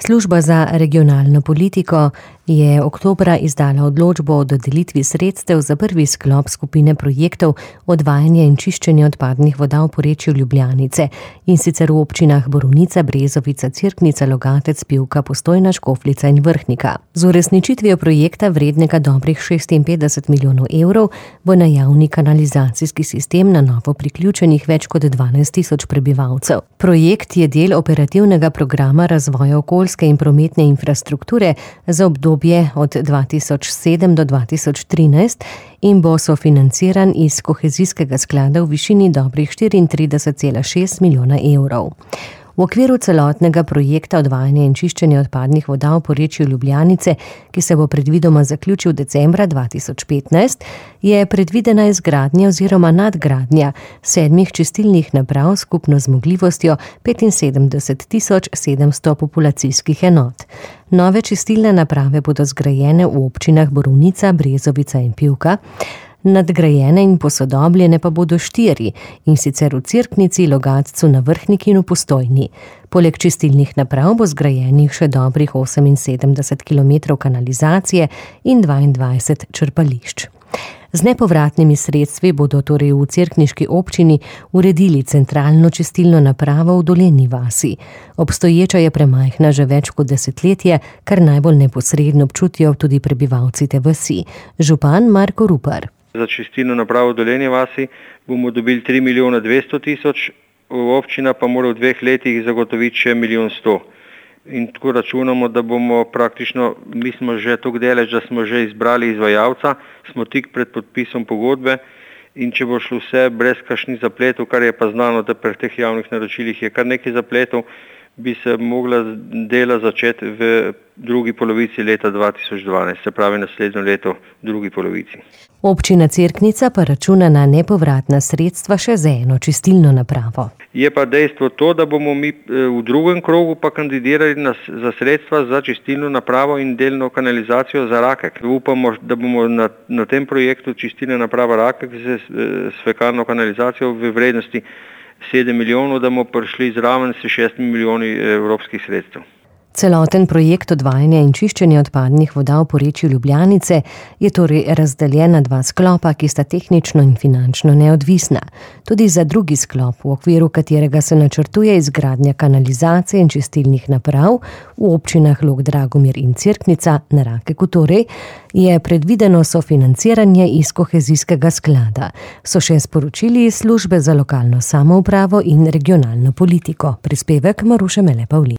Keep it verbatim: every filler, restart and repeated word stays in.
Služba za regionalno politiko je oktobra izdala odločbo o dodelitvi sredstev za prvi sklop skupine projektov odvajanja in čiščenja odpadnih voda v porečju Ljubljanice, in sicer v občinah Borovnica, Brezovica, Cerknica, Logatec, Pivka, Postojna, Škofljica in Vrhnika. Z uresničitvijo projekta vrednega dobrih šestinpetdeset milijonov evrov bo na javni kanalizacijski sistem na novo priključenih več kot dvanajst tisoč prebivalcev. Projekt je del operativnega programa razvoja okoljske in prometne infrastrukture za obdobje od dva tisoč sedem do dva tisoč trinajst in bo sofinanciran iz kohezijskega sklada v višini dobrih štiriintrideset cela šest milijona evrov. V okviru celotnega projekta odvajanja in čiščenja odpadnih voda v porečju Ljubljanice, ki se bo predvidoma zaključil decembra dva tisoč petnajst, je predvidena izgradnja oziroma nadgradnja sedmih čistilnih naprav s skupno zmogljivostjo petinsedemdeset tisoč sedemsto populacijskih enot. Nove čistilne naprave bodo zgrajene v občinah Borovnica, Brezovica in Pivka, nadgrajene in posodobljene pa bodo štiri, in sicer v Cerknici, Logatcu, na Vrhniki in v Postojni. Poleg čistilnih naprav bo zgrajenih še dobrih oseminsedemdeset kilometrov kanalizacije in dvaindvajset črpališč. Z nepovratnimi sredstvi bodo torej v cerkniški občini uredili centralno čistilno napravo v Dolenji vasi. Obstoječa je premajhna že več kot desetletje, kar najbolj neposredno občutijo tudi prebivalci te vasi. Župan Marko Rupar. Za čistilno napravo v Dolenji vasi bomo dobili tri milijone dvesto tisoč, občina pa mora v dveh letih zagotoviti še milijon sto. In tako računamo, da bomo praktično, mi smo že toliko deleč, da smo že izbrali izvajalca, smo tik pred podpisom pogodbe, in če bo šlo vse brez kakšnih zapletov, kar je pa znano, da pri teh javnih naročilih je kar nekaj zapletov, bi se mogla dela začeti v drugi polovici leta dva tisoč dvanajst, se pravi naslednjo leto v drugi polovici. Občina Cerknica pa računa na nepovratna sredstva še za eno čistilno napravo. Je pa dejstvo to, da bomo mi v drugem krogu pa kandidirali na, za sredstva za čistilno napravo in delno kanalizacijo za Rakek. Upamo, da bomo na, na tem projektu čistilna naprava Rakek z, s fekalno kanalizacijo v vrednosti sedem milijonov, da bomo prišli zraven s šestimi milijoni evropskih sredstev. Celoten projekt odvajanja in čiščenja odpadnih voda v porečju Ljubljanice je torej razdeljen na dva sklopa, ki sta tehnično in finančno neodvisna. Tudi za drugi sklop, v okviru katerega se načrtuje izgradnja kanalizacije in čistilnih naprav v občinah Log, Dragomir in Cerknica na Rakeku torej, je predvideno sofinanciranje iz kohezijskega sklada, so še sporočili iz Službe za lokalno samoupravo in regionalno politiko. Prispevek Maruše Mele Pavlin.